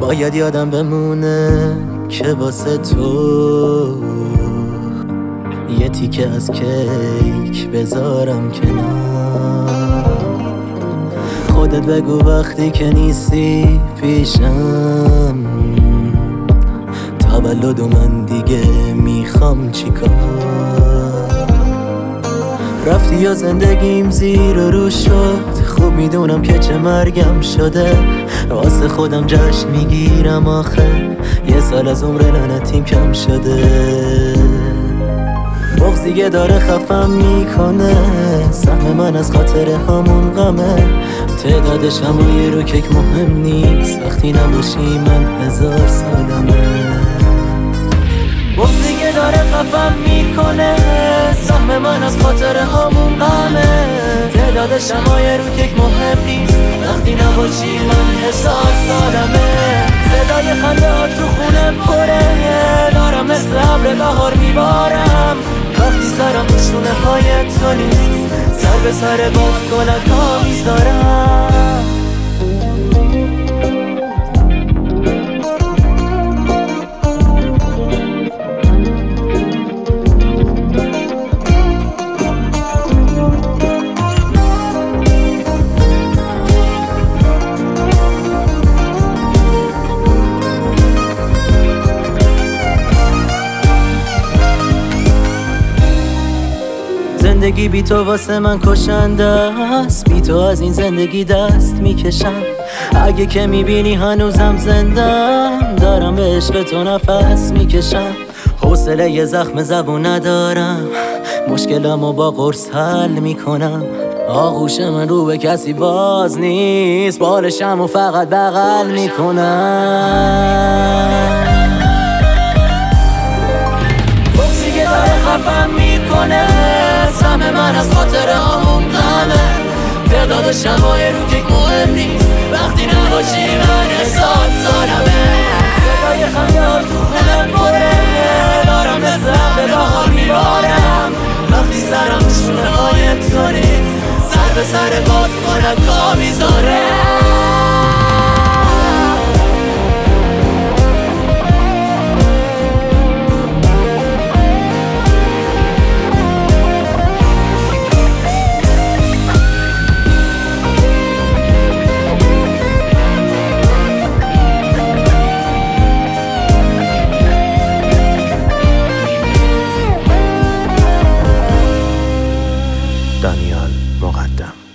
باید یادم بمونه که واسه تو یه تیکه از کیک بذارم کنار. خودت بگو وقتی که نیستی پیشم، تولد و من دیگه میخوام چیکار. رفتی یا زندگیم زیر و رو شد، خوب میدونم که چه مرگم شده. واسه خودم جشن میگیرم آخه یه سال از عمر لعنتیم کم شده. بغضیه داره خفم میکنه، سهم من از خاطر همون غمه. تعداد شمای رو کیک مهم نیست، وقتی نباشی من 1000 سالمه. بغضیه داره خفم میکنه، سهم من از خاطر همون غمه. تعداد شمای رو کیک مهم نیست، وقتی نباشی من 1000 سالمه. صدای خنده ها تو خونه پره، دارم مثل ابر بهار میبارم. وقتی سرم تو شونه های تو نیست، سر به سر باد کلک ها میذارم. زندگی بی تو واسه من کشنده است، بی تو از این زندگی دست میکشم. اگه که میبینی هنوزم زندم، دارم به عشق تو نفس میکشم. حوصله یه زخم زبون ندارم، مشکلمو با قرص حل میکنم. آغوش من رو به کسی باز نیست، بالشمو فقط بغل میکنم. بغضیه داره خفم میکنه، سهم من از خاطر همون غمه. تعداد شمای رو کیک مهم نیست، وقتی نباشی من 1000 سالمه. صدای خنده ها تو خونه پره، دارم مثل ابر بهار میبارم. وقتی سرم تو شونه های تو نیست، سر به سر باد کلک ها میذارم. دانیال مقدم.